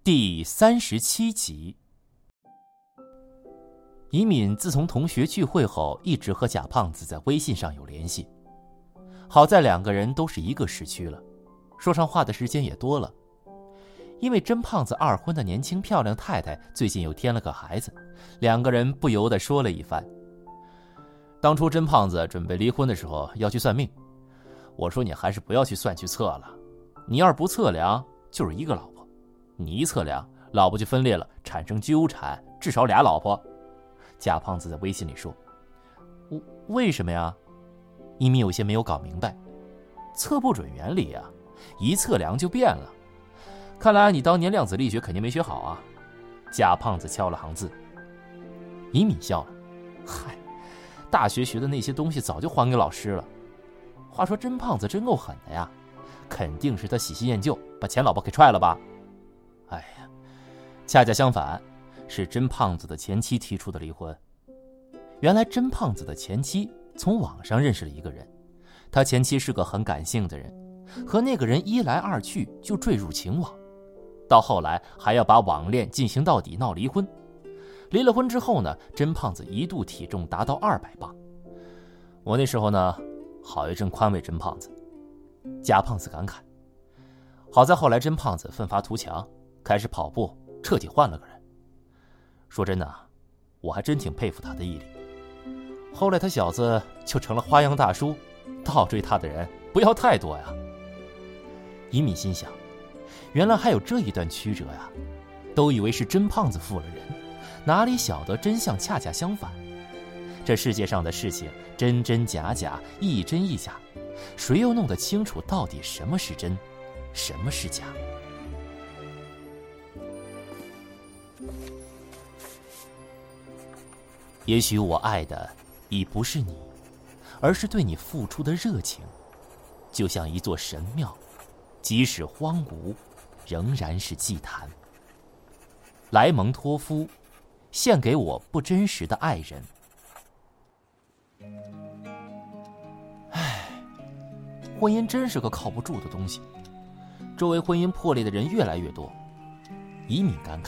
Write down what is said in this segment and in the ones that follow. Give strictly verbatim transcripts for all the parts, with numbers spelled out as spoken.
第三十七集。以敏自从同学聚会后，一直和贾胖子在微信上有联系。好在两个人都是一个时区了，说上话的时间也多了。因为甄胖子二婚的年轻漂亮太太最近又添了个孩子，两个人不由得说了一番。当初甄胖子准备离婚的时候要去算命，我说你还是不要去算去测了，你要是不测量就是一个老婆，你一测量老婆就分裂了，产生纠缠，至少俩老婆。贾胖子在微信里说。为什么呀？一米有些没有搞明白。测不准原理啊，一测量就变了。看来你当年量子力学肯定没学好啊。贾胖子敲了行字。一米笑了，嗨，大学学的那些东西早就还给老师了。话说甄胖子真够狠的呀，肯定是他喜新厌旧，把前老婆给踹了吧。哎呀，恰恰相反，是甄胖子的前妻提出的离婚。原来甄胖子的前妻从网上认识了一个人，他前妻是个很感性的人，和那个人一来二去就坠入情网，到后来还要把网恋进行到底，闹离婚。离了婚之后呢，甄胖子一度体重达到二百磅。我那时候呢，好一阵宽慰甄胖子。贾胖子感慨，好在后来甄胖子奋发图强，开始跑步，彻底换了个人。说真的，我还真挺佩服他的毅力。后来他小子就成了花样大叔，倒追他的人不要太多呀。一敏心想，原来还有这一段曲折呀，都以为是甄胖子负了人，哪里晓得真相恰恰相反。这世界上的事情真真假假，一真一假，谁又弄得清楚到底什么是真，什么是假？也许我爱的已不是你，而是对你付出的热情，就像一座神庙，即使荒芜，仍然是祭坛。莱蒙托夫，献给我不真实的爱人。唉，婚姻真是个靠不住的东西，周围婚姻破裂的人越来越多。以敏感慨，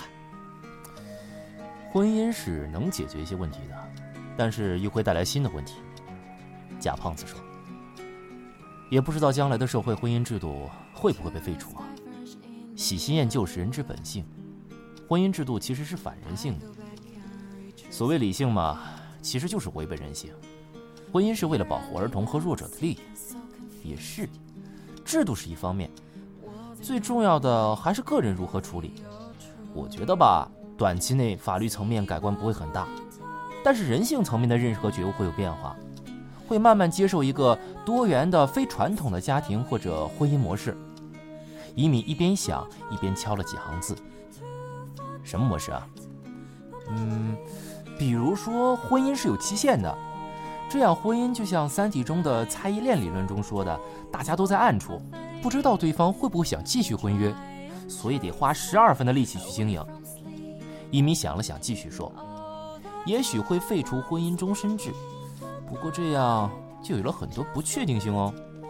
婚姻是能解决一些问题的，但是又会带来新的问题。贾胖子说，也不知道将来的社会婚姻制度会不会被废除啊。喜新厌旧是人之本性，婚姻制度其实是反人性的。所谓理性嘛，其实就是违背人性。婚姻是为了保护儿童和弱者的利益，也是，制度是一方面，最重要的还是个人如何处理。我觉得吧，短期内法律层面改观不会很大，但是人性层面的认识和觉悟会有变化，会慢慢接受一个多元的非传统的家庭或者婚姻模式。以敏一边想一边敲了几行字。什么模式啊？嗯，比如说婚姻是有期限的，这样婚姻就像三体中的猜疑链理论中说的，大家都在暗处，不知道对方会不会想继续婚约，所以得花十二分的力气去经营。一米想了想，继续说，也许会废除婚姻终身制，不过这样就有了很多不确定性哦。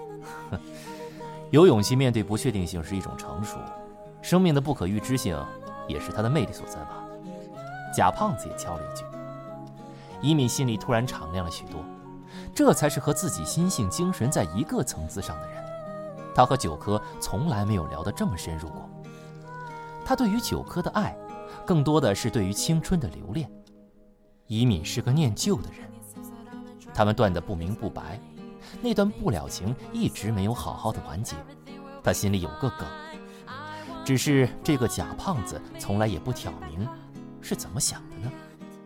有勇气面对不确定性是一种成熟，生命的不可预知性也是它的魅力所在吧。贾胖子也敲了一句。一敏心里突然敞亮了许多，这才是和自己心性精神在一个层次上的人。他和九科从来没有聊得这么深入过。他对于九科的爱更多的是对于青春的留恋。一敏是个念旧的人，他们断得不明不白，那段不了情一直没有好好的完结。他心里有个梗，只是这个贾胖子从来也不挑明是怎么想的呢？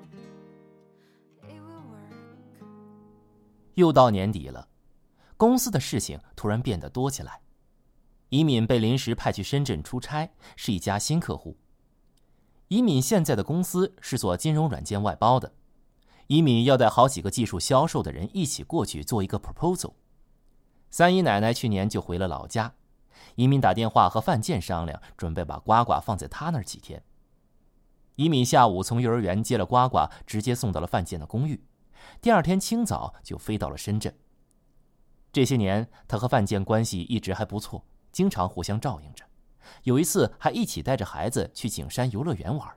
又到年底了，公司的事情突然变得多起来。以敏被临时派去深圳出差，是一家新客户。以敏现在的公司是做金融软件外包的，以敏要带好几个技术销售的人一起过去做一个 proposal。 三姨奶奶去年就回了老家，以敏打电话和范建商量，准备把呱呱放在他那儿几天。以敏下午从幼儿园接了呱呱，直接送到了范建的公寓，第二天清早就飞到了深圳。这些年他和范建关系一直还不错，经常互相照应着， 有一次还一起带着孩子去景山游乐园玩。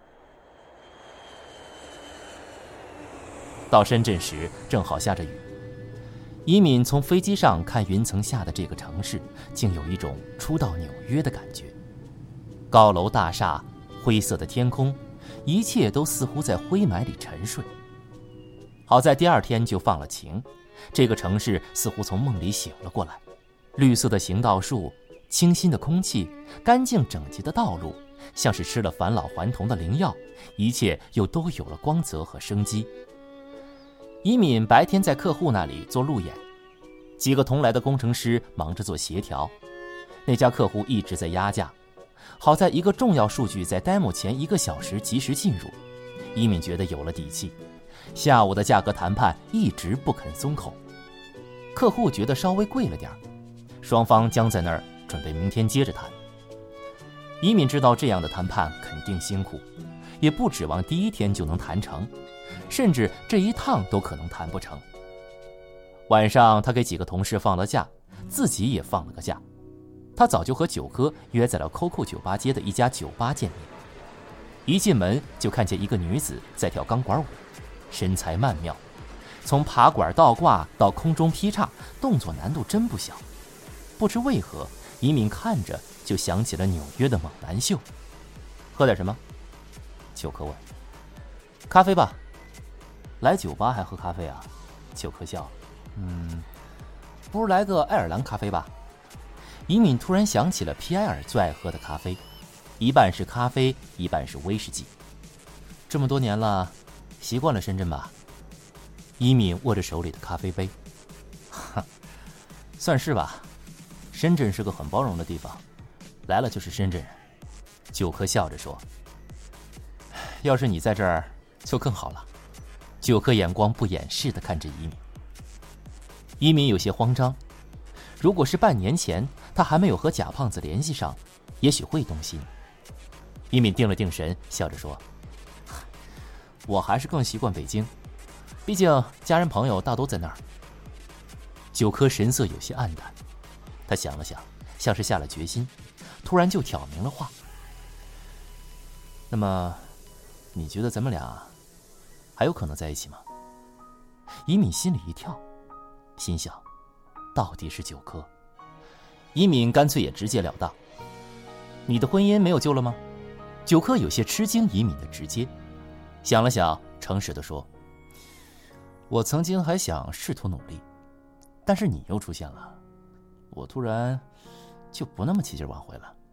到深圳时正好下着雨，移民从飞机上看云层下的这个城市，竟有一种初到纽约的感觉。高楼大厦，灰色的天空，一切都似乎在灰霾里沉睡。好在第二天就放了晴，这个城市似乎从梦里醒了过来。绿色的行道树，清新的空气，干净整洁的道路，像是吃了返老还童的灵药，一切又都有了光泽和生机。移敏白天在客户那里做路演，几个同来的工程师忙着做协调，那家客户一直在压价。好在一个重要数据在 demo 前一个小时及时进入，移敏觉得有了底气。下午的价格谈判一直不肯松口，客户觉得稍微贵了点，双方僵在那儿，准备明天接着谈。移敏知道这样的谈判肯定辛苦，也不指望第一天就能谈成，甚至这一趟都可能谈不成。晚上他给几个同事放了假，自己也放了个假。他早就和九哥约在了 C O C O 酒吧街的一家酒吧见面。一进门就看见一个女子在跳钢管舞，身材曼妙，从爬管倒挂到空中劈叉，动作难度真不小。不知为何，移敏看着就想起了纽约的猛男秀。喝点什么？九哥问。咖啡吧。来酒吧还喝咖啡啊？九哥笑了。嗯，不如来个爱尔兰咖啡吧。移敏突然想起了皮埃尔最爱喝的咖啡，一半是咖啡，一半是威士忌。这么多年了，习惯了深圳吧？移敏握着手里的咖啡杯。哈，算是吧。深圳是个很包容的地方，来了就是深圳人。九科笑着说。要是你在这儿就更好了。九科眼光不掩饰地看着移敏。移敏有些慌张，如果是半年前他还没有和贾胖子联系上，也许会动心。移敏定了定神，笑着说，我还是更习惯北京，毕竟家人朋友大都在那儿。九科神色有些黯淡，他想了想，像是下了决心，突然就挑明了话。那么你觉得咱们俩还有可能在一起吗？移敏心里一跳，心想到底是九科。移敏干脆也直截了当，你的婚姻没有救了吗？九科有些吃惊移敏的直接，想了想，诚实地说，我曾经还想试图努力，但是你又出现了，我突然就不那么起劲挽回了。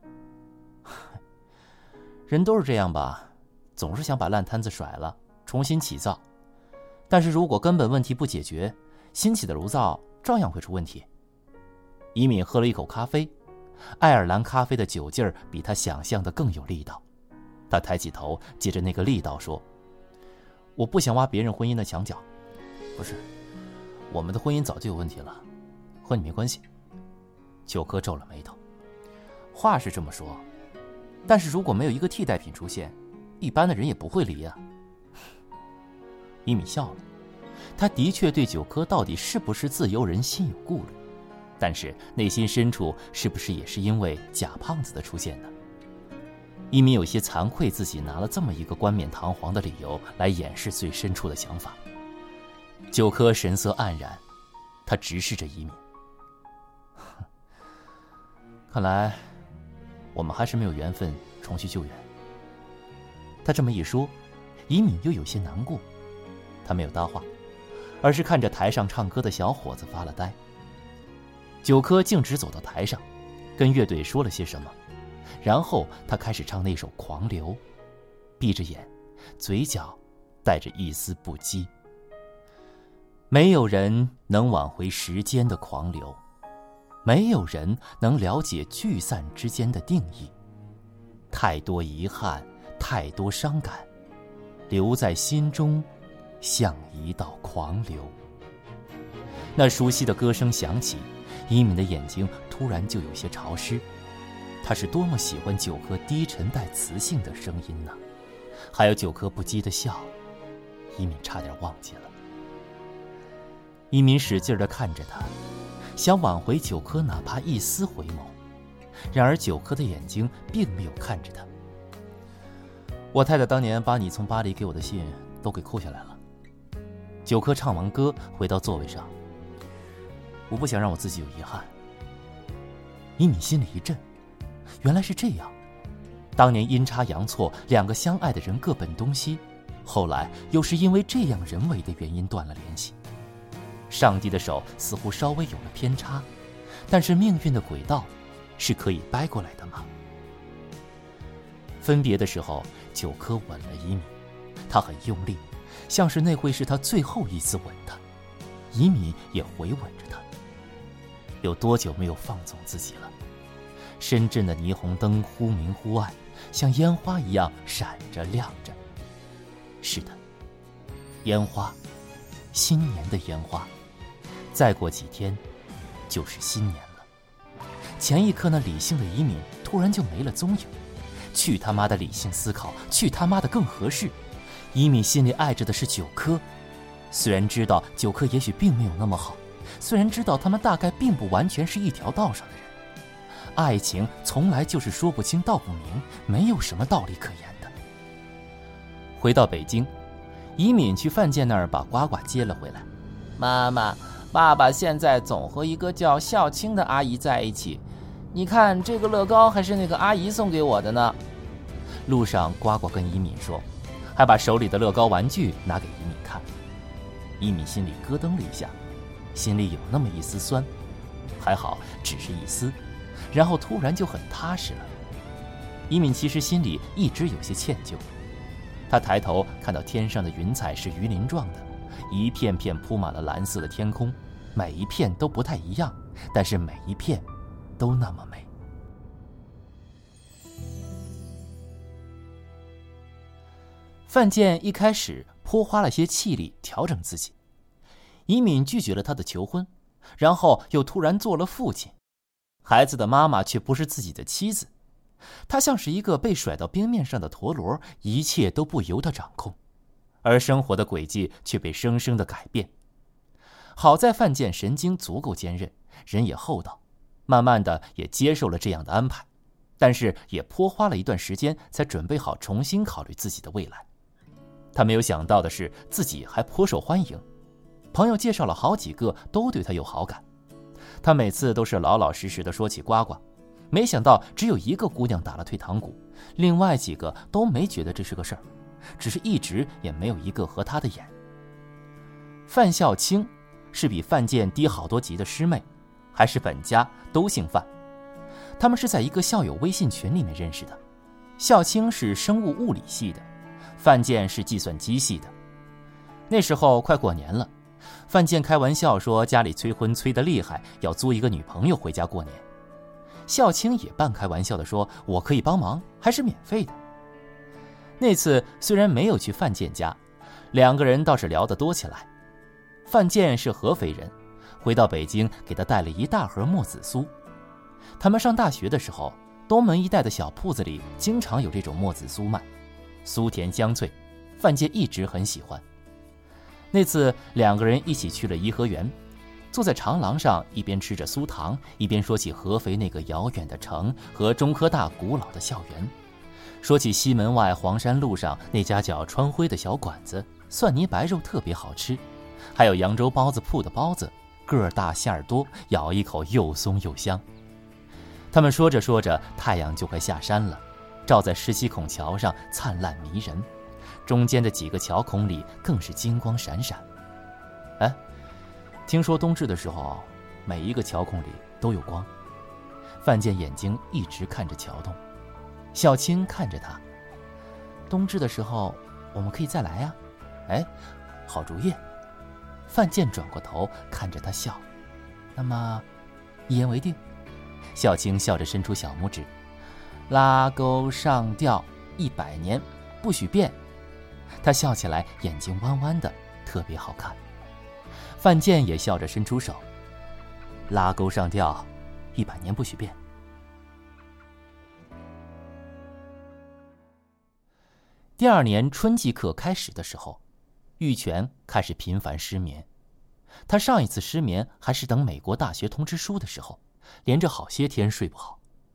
人都是这样吧，总是想把烂摊子甩了，重新起造，但是如果根本问题不解决，新起的炉灶照样会出问题。移敏喝了一口咖啡，爱尔兰咖啡的酒劲儿比他想象的更有力道。他抬起头，借着那个力道说，我不想挖别人婚姻的墙角。不是，我们的婚姻早就有问题了，和你没关系。九科皱了眉头。话是这么说，但是如果没有一个替代品出现，一般的人也不会离啊。移敏笑了，他的确对九科到底是不是自由人心有顾虑，但是内心深处是不是也是因为贾胖子的出现呢？移敏有些惭愧，自己拿了这么一个冠冕堂皇的理由来掩饰最深处的想法。九科神色黯然，他直视着移敏。看来我们还是没有缘分重续旧缘。他这么一说，移敏又有些难过，他没有搭话，而是看着台上唱歌的小伙子发了呆。九科径直走到台上，跟乐队说了些什么，然后他开始唱那首《狂流》，闭着眼，嘴角带着一丝不羁。没有人能挽回时间的狂流，没有人能了解聚散之间的定义。太多遗憾，太多伤感，留在心中，像一道狂流。那熟悉的歌声响起，移敏的眼睛突然就有些潮湿。他是多么喜欢九科低沉带磁性的声音呢？还有九科不羁的笑，移敏差点忘记了。移敏使劲地看着他，想挽回九科哪怕一丝回眸， 然而九科的眼睛并没有看着他。我太太当年把你从巴黎给我的信都给扣下来了。九科唱完歌回到座位上，我不想让我自己有遗憾。以敏心里一震，原来是这样，当年阴差阳错，两个相爱的人各奔东西，后来又是因为这样人为的原因断了联系。上帝的手似乎稍微有了偏差，但是命运的轨道是可以掰过来的吗？分别的时候，九科吻了以敏，他很用力，像是那会是他最后一次吻他。以敏也回吻着他。有多久没有放纵自己了？深圳的霓虹灯忽明忽暗，像烟花一样闪着亮着。是的，烟花，新年的烟花，再过几天就是新年了。前一刻那理性的以敏突然就没了踪影。去他妈的理性思考，去他妈的更合适。以敏心里爱着的是九科，虽然知道九科也许并没有那么好，虽然知道他们大概并不完全是一条道上的人，爱情从来就是说不清道不明，没有什么道理可言的。回到北京，以敏去范建那儿把呱呱接了回来。 妈妈，爸爸现在总和一个叫孝清的阿姨在一起，你看这个乐高还是那个阿姨送给我的呢。 路上呱呱跟以敏说，还把手里的乐高玩具拿给以敏看。以敏心里咯噔了一下，心里有那么一丝酸，还好只是一丝，然后突然就很踏实了。以敏其实心里一直有些歉疚，他抬头看到天上的云彩是鱼鳞状的，一片片铺满了蓝色的天空，每一片都不太一样，但是每一片都那么美。范建一开始颇花了些气力调整自己，以敏拒绝了他的求婚，然后又突然做了父亲，孩子的妈妈却不是自己的妻子，他像是一个被甩到冰面上的陀螺，一切都不由他掌控，而生活的轨迹却被生生的改变。好在范建神经足够坚韧，人也厚道，慢慢的也接受了这样的安排，但是也颇花了一段时间才准备好重新考虑自己的未来。他没有想到的是，自己还颇受欢迎，朋友介绍了好几个都对他有好感。他每次都是老老实实的说起呱呱，没想到只有一个姑娘打了退堂鼓，另外几个都没觉得这是个事儿，只是一直也没有一个合他的眼。范孝清是比范建低好多级的师妹，还是本家都姓范。他们是在一个校友微信群里面认识的，孝清是生物物理系的，范建是计算机系的。那时候快过年了，范建开玩笑说家里催婚催得厉害，要租一个女朋友回家过年。孝清也半开玩笑地说，我可以帮忙，还是免费的。那次虽然没有去范建家，两个人倒是聊得多起来。范建是合肥人，回到北京给他带了一大盒墨子酥。他们上大学的时候，东门一带的小铺子里经常有这种墨子酥卖，酥甜香脆，范建一直很喜欢。那次两个人一起去了颐和园，坐在长廊上，一边吃着酥糖，一边说起合肥那个遥远的城和中科大古老的校园，说起西门外黄山路上那家叫川辉的小馆子，蒜泥白肉特别好吃，还有扬州包子铺的包子，个儿大馅儿多，咬一口又松又香。他们说着说着，太阳就快下山了，照在十七孔桥上灿烂迷人，中间的几个桥孔里更是金光闪闪。哎，听说冬至的时候，每一个桥孔里都有光。范建眼睛一直看着桥洞，孝清看着他。冬至的时候，我们可以再来呀。哎，好主意。范建转过头看着他笑。那么，一言为定。孝清笑着伸出小拇指，拉钩上吊一百年，不许变。他笑起来眼睛弯弯的，特别好看。范建也笑着伸出手，拉钩上吊一百年不许变。第二年春季课开始的时候，玉泉开始频繁失眠。他上一次失眠还是等美国大学通知书的时候，连着好些天睡不好。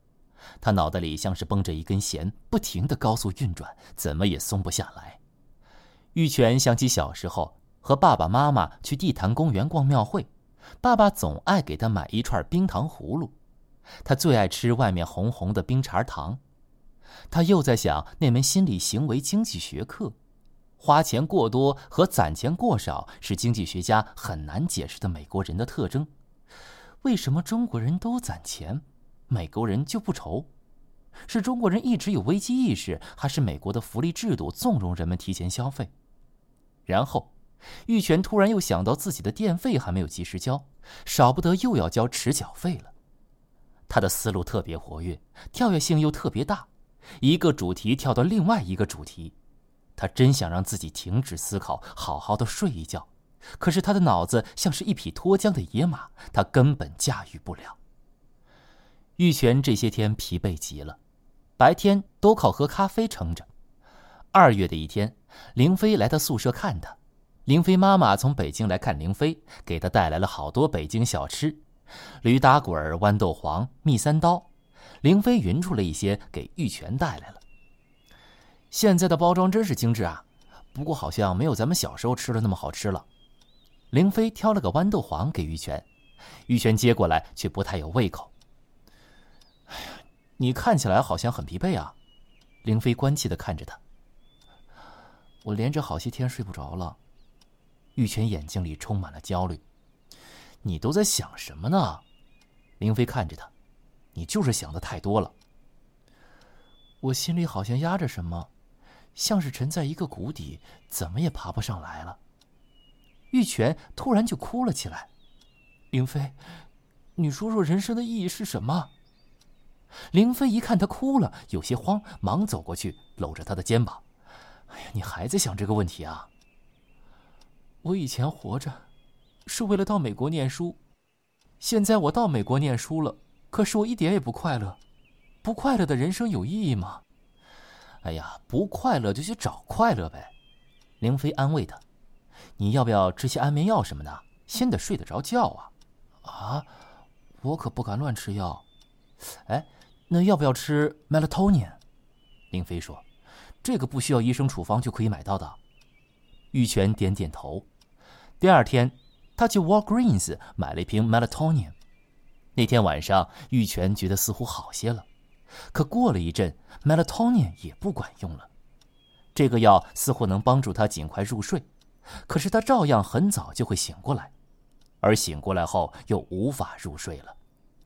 他脑袋里像是绷着一根弦，不停地高速运转，怎么也松不下来。玉泉想起小时候和爸爸妈妈去地坛公园逛庙会，爸爸总爱给他买一串冰糖葫芦，他最爱吃外面红红的冰碴糖。他又在想那门心理行为经济学课，花钱过多和攒钱过少是经济学家很难解释的美国人的特征。为什么中国人都攒钱，美国人就不愁？是中国人一直有危机意识，还是美国的福利制度纵容人们提前消费？然后玉泉突然又想到自己的电费还没有及时交，少不得又要交迟缴费了。他的思路特别活跃，跳跃性又特别大，一个主题跳到另外一个主题。他真想让自己停止思考，好好的睡一觉，可是他的脑子像是一匹脱缰的野马，他根本驾驭不了。玉泉这些天疲惫极了，白天都靠喝咖啡撑着。二月的一天，凌飞来他宿舍看他。凌飞妈妈从北京来看凌飞，给他带来了好多北京小吃，驴打滚、豌豆黄、蜜三刀。凌飞匀出了一些给玉泉带来了。现在的包装真是精致啊，不过好像没有咱们小时候吃的那么好吃了。凌飞挑了个豌豆黄给玉泉，玉泉接过来却不太有胃口。哎呀，你看起来好像很疲惫啊。凌飞关切地看着他。我连着好些天睡不着了。玉泉眼睛里充满了焦虑。你都在想什么呢？凌飞看着他。你就是想的太多了。我心里好像压着什么，像是沉在一个谷底，怎么也爬不上来了。玉泉突然就哭了起来。凌飞，你说说人生的意义是什么？凌飞一看他哭了，有些慌，忙走过去搂着他的肩膀。哎呀，你还在想这个问题啊？我以前活着是为了到美国念书，现在我到美国念书了，可是我一点也不快乐。不快乐的人生有意义吗？哎呀，不快乐就去找快乐呗。凌飞安慰他。你要不要吃些安眠药什么的？先得睡得着觉啊。啊，我可不敢乱吃药。哎，那要不要吃 melatonin？ 凌飞说，这个不需要医生处方就可以买到的。玉泉点点头。第二天他去 Walgreens 买了一瓶 melatonin。 那天晚上玉泉觉得似乎好些了，可过了一阵 melatonin 也不管用了。这个药似乎能帮助他尽快入睡，可是他照样很早就会醒过来，而醒过来后又无法入睡了。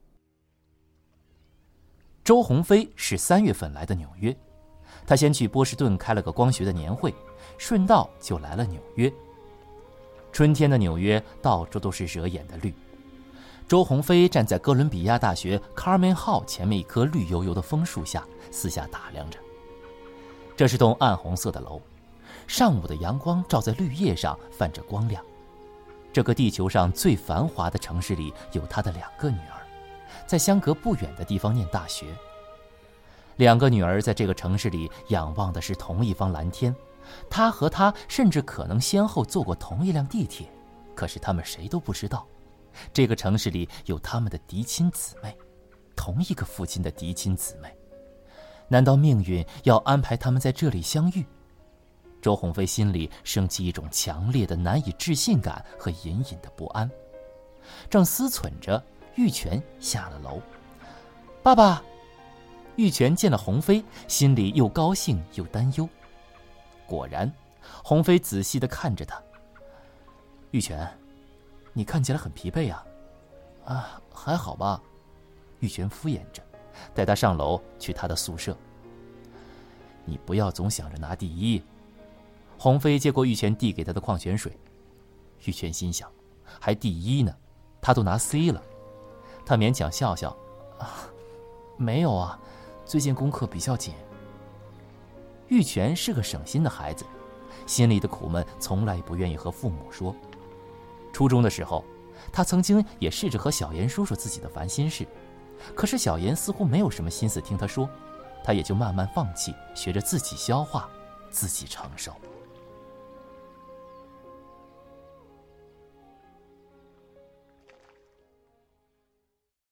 周鸿飞是三月份来的纽约，他先去波士顿开了个光学的年会，顺道就来了纽约。春天的纽约到处都是惹眼的绿。周鸿飞站在哥伦比亚大学 Carmen Hall 前面一棵绿油油的枫树下，四下打量着。这是栋暗红色的楼，上午的阳光照在绿叶上，泛着光亮。这个地球上最繁华的城市里，有他的两个女儿，在相隔不远的地方念大学。两个女儿在这个城市里仰望的是同一方蓝天，他和她甚至可能先后坐过同一辆地铁，可是他们谁都不知道，这个城市里有他们的嫡亲姊妹，同一个父亲的嫡亲姊妹。难道命运要安排他们在这里相遇？周鸿飞心里升起一种强烈的难以置信感和隐隐的不安。正思忖着，玉泉下了楼。爸爸！玉泉见了鸿飞，心里又高兴又担忧。果然，鸿飞仔细地看着他。玉泉，你看起来很疲惫啊。啊，还好吧。玉泉敷衍着，带他上楼去他的宿舍。你不要总想着拿第一。鸿飞接过玉泉递给他的矿泉水。玉泉心想，还第一呢，他都拿 C 了。他勉强笑笑，啊，没有啊，最近功课比较紧。玉泉是个省心的孩子，心里的苦闷从来不愿意和父母说。初中的时候，他曾经也试着和小严说说自己的烦心事，可是小严似乎没有什么心思听他说，他也就慢慢放弃，学着自己消化，自己承受。